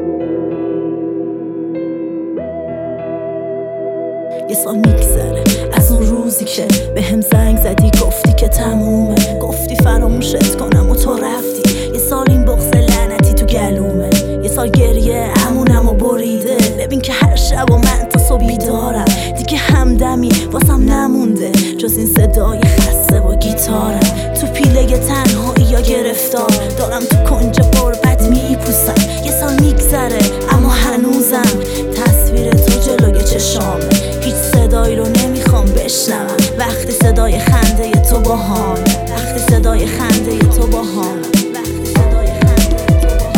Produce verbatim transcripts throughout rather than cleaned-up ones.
یه سال میگذره از اون روزی که به هم زنگ زدی گفتی که تمومه، گفتی فراموشت کنم و تو رفتی. یه سال این بغض لعنتی تو گلومه، یه سال گریه همونم و بریده. ببین که هر شب و من تا صبح بیدارم، دیگه همدمی واسم نمونده جز این صدای خسته و گیتارم. تو پیله تنهایی یا گرفتار دارم، تو کنج غربت میپوسم. یه سال میگذره اما هنوزم تصویر تو جلوی چشامه. هیچ صدایی رو نمیخوام بشنوم وقتی صدای خنده تو با هم، وقتی صدای خنده تو با هم، وقتی صدای خنده تو با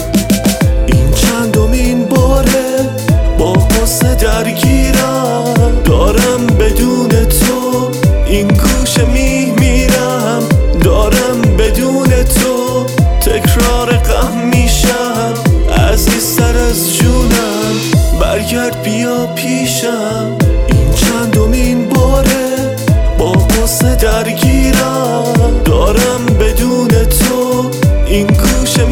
هم. این چندمین باره با قصه درگیرم، دارم بدون تو این گوشه میمیرم، دارم بدون تو تکرار غم میشم. عزیزتر از جونم برگرد بیا پیشم. این چندمین باره با قصه درگیرم، دارم بدون تو این گوشه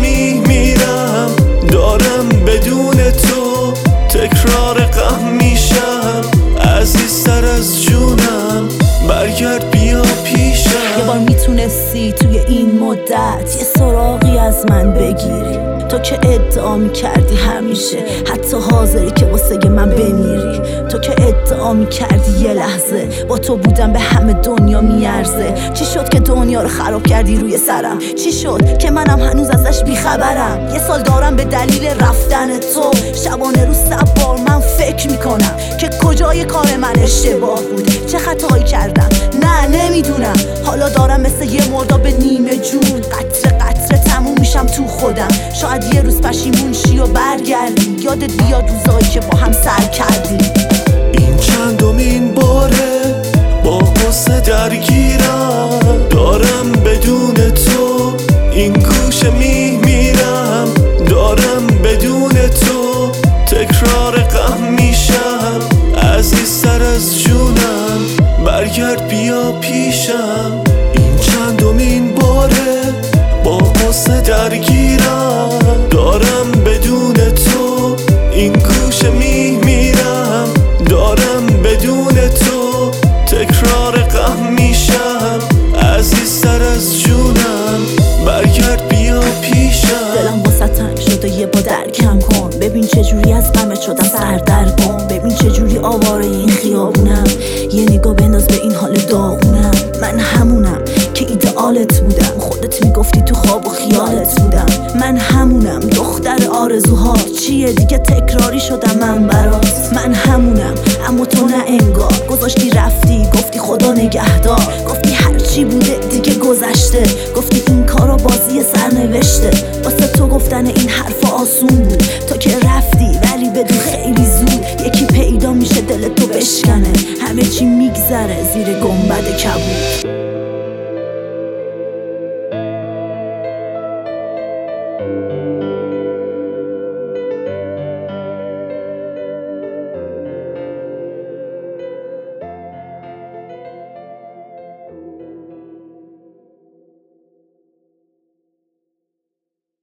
میمیرم، دارم بدون تو تکرار غم میشم. عزیزتر از جونم برگرد بیا پیشم. یه بار میتونستی توی این مدت یه سراغی از من بگیری، تو که ادعا میکردی همیشه حتی حاضری که واسه من بمیری. تو که ادعا میکردی یه لحظه با تو بودم به همه دنیا میارزه. چی شد که دنیا رو خراب کردی روی سرم؟ چی شد که منم هنوز ازش بیخبرم؟ یه سال دارم به دلیل رفتن تو شبانه رو صد بار من فکر میکنم که کجای کار من اشتباه بود، چه خطایی کردم. نه نمیدونم، حالا دارم مثل یه مرداب نیمه جون قطره قطره تموم میشم تو خودم. شاید یه روز پشیمون شی و برگردی، یادت بیاد روزایی که با هم سر کردیم. این چندمین باره با قصه درگیرم، دارم بدون تو این گوشه میمیرم، دارم بدون تو تکرار غم میشم. عزیزتر از جونم برگرد بیا پیشم. این چندمین باره با قصه درگیرم، دارم بدون تو این گوشه میمیرم، دارم بدون تو تکرار غم میشم. عزیزتر از جونم برگرد بیا پیشم. دلم واسه تنگ شده یه با درکم کن، ببین چجوری از غمت شدم سردرگم، ببین چجوری آواره این خیابونم. یه نگاه بنداز به این حال داغونم. من همونم که ایدئالت بودم، خودت میگفتی تو خواب و خیالت بودم. من همونم دختر آرزوهات، چیه دیگه تکراری شدم من برات. من همونم اما تو نه انگار، گذاشتی رفتی گفتی خدا نگهدار، گفتی هرچی بوده دیگه گذشته، گفتی این کارا بازی سرنوشته. واسه تو گفتن این حرف آسون بود تا که رفتی، ولی بدون خیلی زود یکی پیدا میشه دل تو بشکنه. همه چی میگذره زیر گنبد کبود.